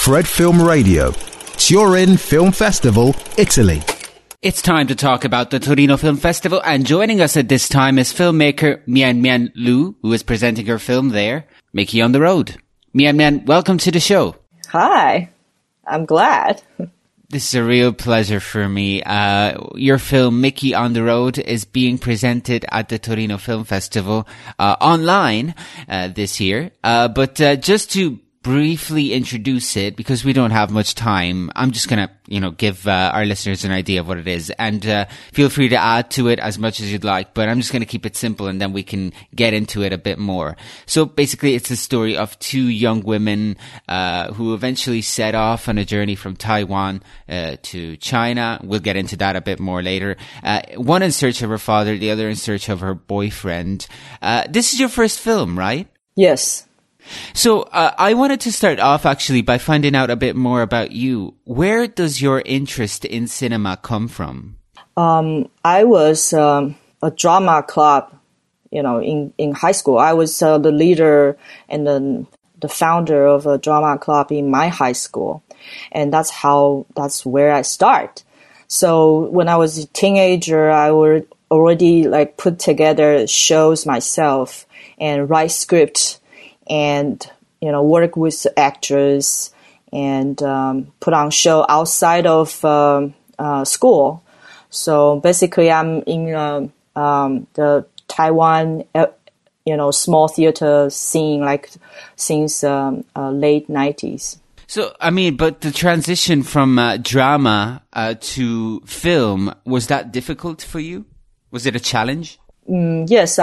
Fred Film Radio, Turin Film Festival, Italy. It's time to talk about the Torino Film Festival, and joining us at this time is filmmaker Mian Mian Liu, who is presenting her film there, Mickey on the Road. Mian Mian, welcome to the show. Hi, I'm glad. This is a real pleasure for me. Your film, Mickey on the Road, is being presented at the Torino Film Festival online this year. But just to briefly introduce it, because we don't have much time, I'm just going to, give our listeners an idea of what it is. And feel free to add to it as much as you'd like, but I'm just going to keep it simple and then we can get into it a bit more. So basically, it's the story of two young women who eventually set off on a journey from Taiwan to China. We'll get into that a bit more later. One in search of her father, the other in search of her boyfriend. This is your first film, right? Yes. So I wanted to start off actually by finding out a bit more about you. Where does your interest in cinema come from? I was a drama club, in high school. I was the leader and the founder of a drama club in my high school. And that's where I start. So when I was a teenager, I would already put together shows myself and write scripts. And, work with actors and put on show outside of school. So basically, I'm in the Taiwan, small theater scene, since late 90s. So, but the transition from drama to film, was that difficult for you? Was it a challenge? Yes,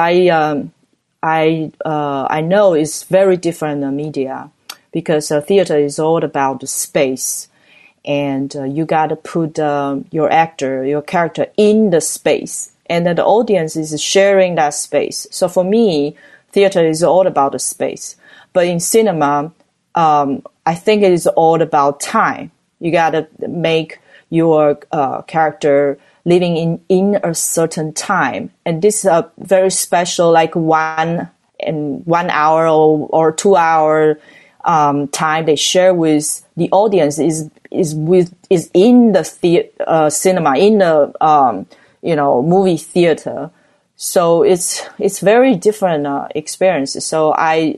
I know it's very different media because theater is all about the space, and you got to put your character in the space, and then the audience is sharing that space. So for me, theater is all about the space. But in cinema, I think it is all about time. You got to make your character living in a certain time. And this is a very special, 1 hour or 2 hour time they share with the audience is in the cinema, in the movie theater. So it's very different experience. So I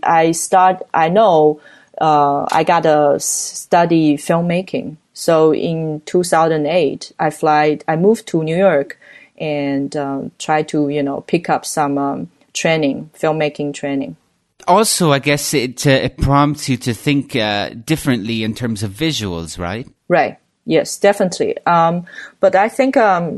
gotta study filmmaking. So in 2008, I moved to New York and tried to, pick up some filmmaking training. Also, I guess it prompts you to think differently in terms of visuals, right? Right. Yes, definitely. But I think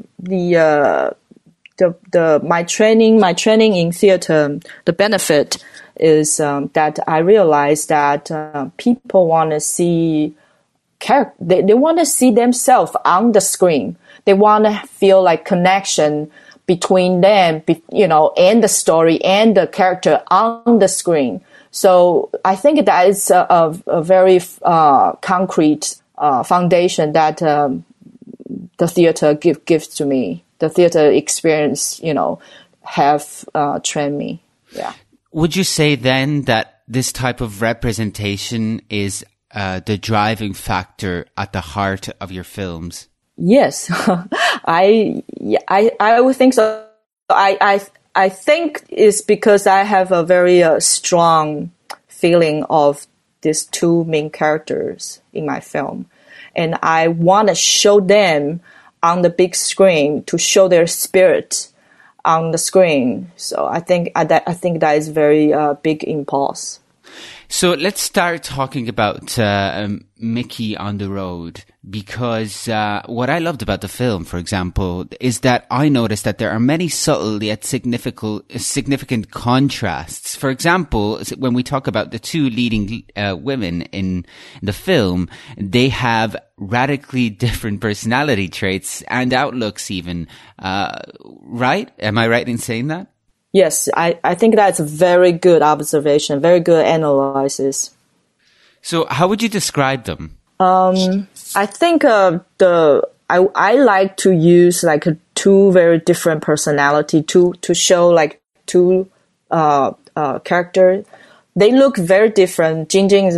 my training in theater, the benefit is that I realized that people want to see they want to see themselves on the screen. They want to feel connection between them, and the story and the character on the screen. So I think that is a very concrete foundation that the theater gives to me. The theater experience, have trained me. Yeah. Would you say then that this type of representation is the driving factor at the heart of your films? Yes, I would think so. I think it's because I have a very strong feeling of these two main characters in my film, and I want to show them on the big screen to show their spirit on the screen. So I think that is very big impulse. So let's start talking about Mickey on the Road, because what I loved about the film, for example, is that I noticed that there are many subtle yet significant contrasts. For example, when we talk about the two leading women in the film, they have radically different personality traits and outlooks even. Right? Am I right in saying that? Yes, I think that's a very good observation, very good analysis. So how would you describe them? I think I like to use two very different personality to show two characters. They look very different. Jingjing is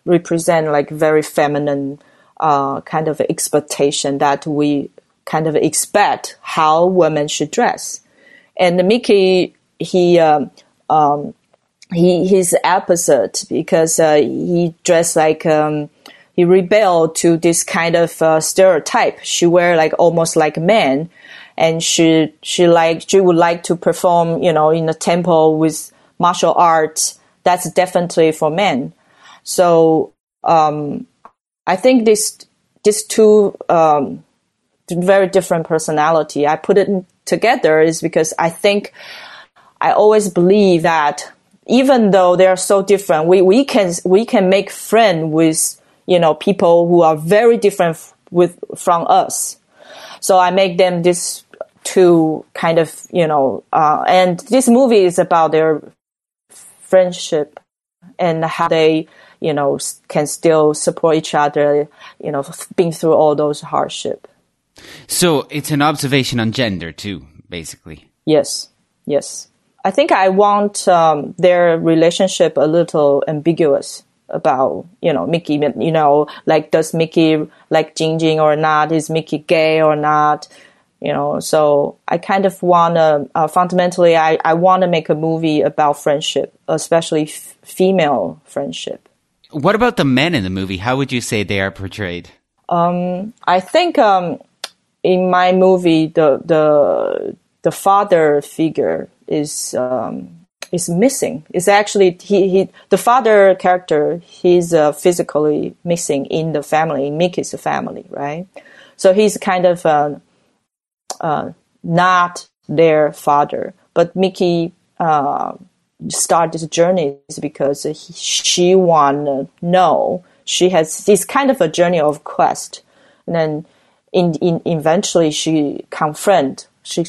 represent like very feminine kind of expectation that we kind of expect how women should dress. And Mickey, he's opposite because he dressed like he rebelled to this kind of stereotype. She wear like almost like men, and she would like to perform, in a temple with martial arts. That's definitely for men. So I think these two very different personality, I put it together is because I always believe that even though they are so different, we can make friends with people who are very different from us. So I make them this two kind of and this movie is about their friendship and how they can still support each other, being through all those hardship. So it's an observation on gender too, basically. Yes. I think I want their relationship a little ambiguous about, Mickey, like does Mickey like Jingjing or not? Is Mickey gay or not? So I kind of want to, fundamentally, I want to make a movie about friendship, especially female friendship. What about the men in the movie? How would you say they are portrayed? I think in my movie, the father figure is missing. It's actually the father character. He's physically missing in the family, in Mickey's family, right? So he's kind of not their father, but Mickey start this journey is because she want to know. She has this kind of a journey of quest, and then eventually she confront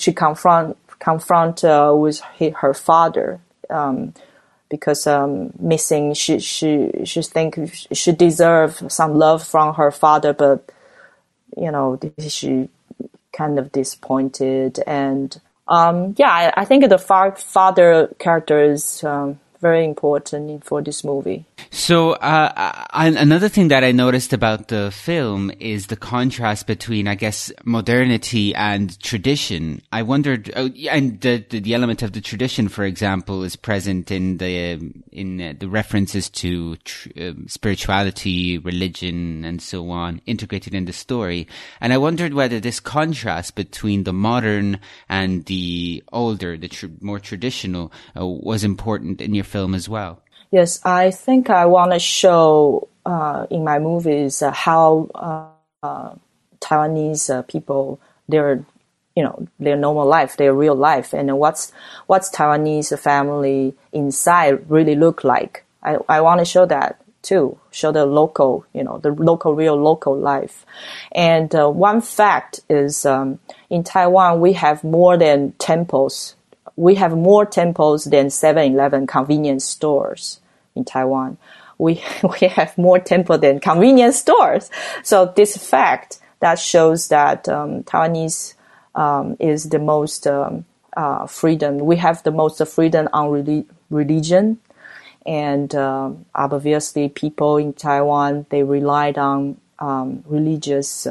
with her father because missing. She think she deserve some love from her father, but she kind of disappointed. And I think the father character is very important for this movie. So another thing that I noticed about the film is the contrast between, I guess, modernity and tradition. I wondered, and the element of the tradition, for example, is present in the references to spirituality, religion, and so on, integrated in the story. And I wondered whether this contrast between the modern and the older, more traditional, was important in your film as well. Yes, I think I want to show in my movies how Taiwanese people, their normal life, their real life, and what's Taiwanese family inside really look like. I want to show that too, show the local, real local life. And one fact is in Taiwan, we have more than temples. We have more temples than 7-Eleven convenience stores in Taiwan. We have more temple than convenience stores. So this fact that shows that Taiwanese is the most freedom. We have the most freedom on religion, and obviously people in Taiwan, they relied on religious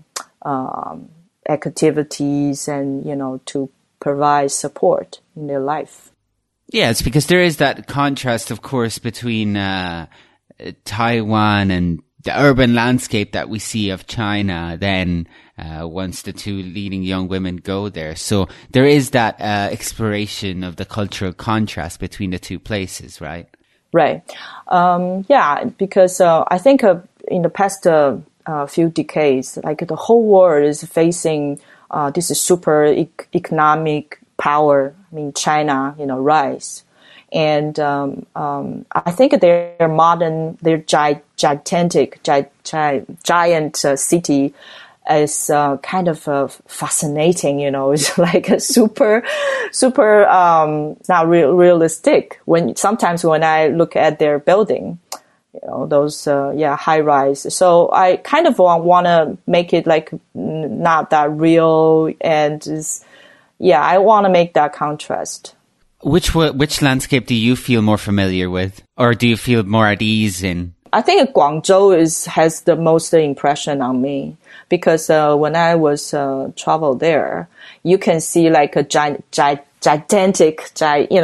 activities and to provide support in their life. Yeah, it's because there is that contrast, of course, between Taiwan and the urban landscape that we see of China then once the two leading young women go there. So there is that exploration of the cultural contrast between the two places, right? Right. Because I think in the past few decades, like the whole world is facing this super economic power. I mean, China, rise. And I think their giant city is kind of fascinating. It's like a super not realistic. Sometimes when I look at their building, those high rise. So I kind of want to make it like not that real, and I want to make that contrast. Which landscape do you feel more familiar with, or do you feel more at ease in? I think Guangzhou has the most impression on me because when I was travel there, you can see like a gigantic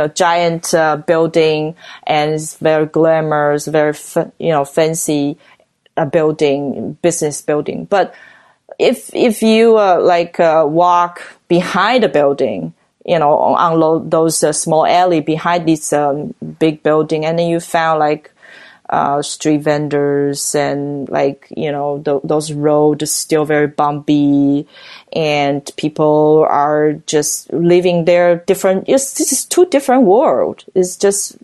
building, and it's very glamorous, very fancy building, business building. But if you walk behind the building, on those small alley behind this big building, and then you found like street vendors and those roads still very bumpy, and people are just living their different. This is two different worlds. It's just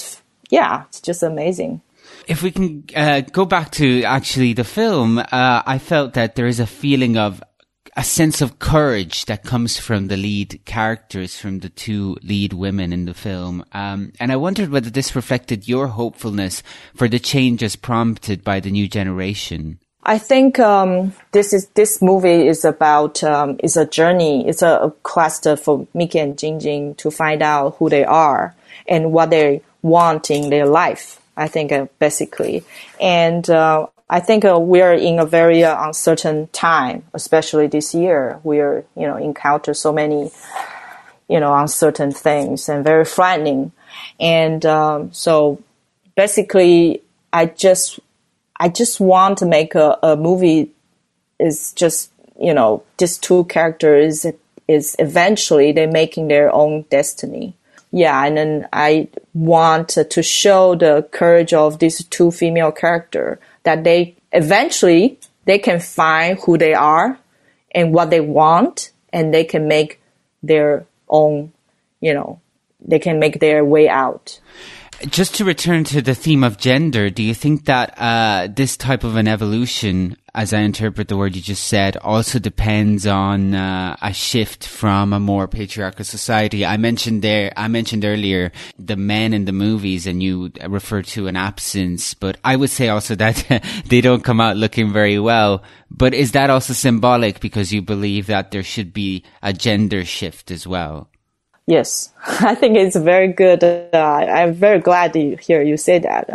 amazing. If we can go back to actually the film, I felt that there is a feeling of a sense of courage that comes from the lead characters, from the two lead women in the film. And I wondered whether this reflected your hopefulness for the changes prompted by the new generation. I think this movie is about is a journey. It's a quest for Mickey and Jingjing to find out who they are and what they want in their life. I think basically, and I think we're in a very uncertain time, especially this year. We're encounter so many uncertain things and very frightening, and so basically, I just want to make a movie. Is just these two characters is eventually they're making their own destiny. Yeah, and then I want to show the courage of these two female characters, that they eventually they can find who they are and what they want, and they can make their own, they can make their way out. Just to return to the theme of gender, do you think that this type of an evolution, as I interpret the word you just said, also depends on a shift from a more patriarchal society? I mentioned earlier the men in the movies, and you referred to an absence, but I would say also that they don't come out looking very well. But is that also symbolic because you believe that there should be a gender shift as well? Yes, I think it's very good. I'm very glad to hear you say that.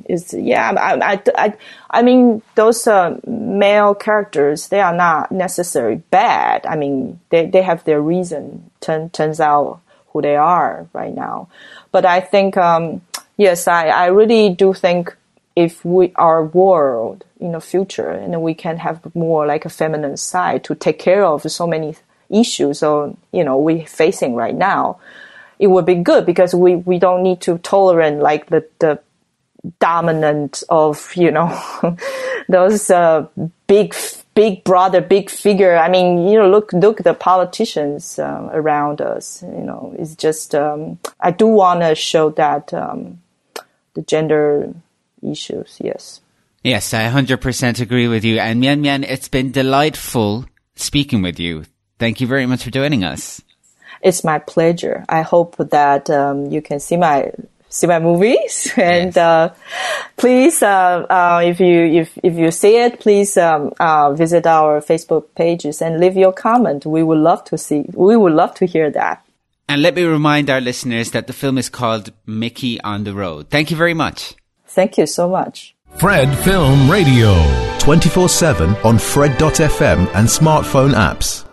I mean, those male characters, they are not necessarily bad. I mean, they have their reason. Turns out who they are right now. But I think, yes, I really do think if our world in the future, and we can have more like a feminine side to take care of so many issues we're facing right now, it would be good because we don't need to tolerate like the dominant of those big brother, big figure. I mean, look at the politicians around us. It's just I do want to show that the gender issues. Yes, I 100% agree with you. And Mian Mian, it's been delightful speaking with you. Thank you very much for joining us. It's my pleasure. I hope that you can see my movies, and yes. Please, if you see it, please visit our Facebook pages and leave your comment. We would love to hear that. And let me remind our listeners that the film is called Mickey on the Road. Thank you very much. Thank you so much. Fred Film Radio, 24/7 on Fred.fm and smartphone apps.